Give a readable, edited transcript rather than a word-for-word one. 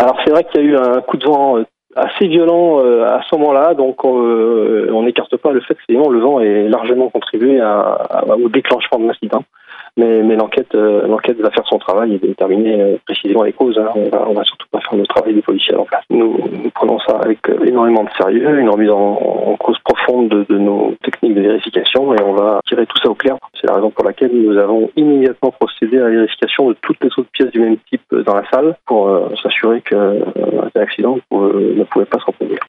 Alors c'est vrai qu'il y a eu un coup de vent assez violent à ce moment-là, donc on n'écarte pas le fait que le vent ait largement contribué au déclenchement de l'incident. Mais l'enquête va faire son travail et déterminer précisément les causes. On va surtout pas faire le travail des policiers en place. Nous prenons ça avec énormément de sérieux, une remise en cause profonde de nos techniques de vérification, et on va tirer tout ça au clair. C'est la raison pour laquelle nous avons immédiatement procédé à la vérification de toutes les autres pièces du même type dans la salle pour s'assurer qu'un accident ne pouvait pas s'en produire.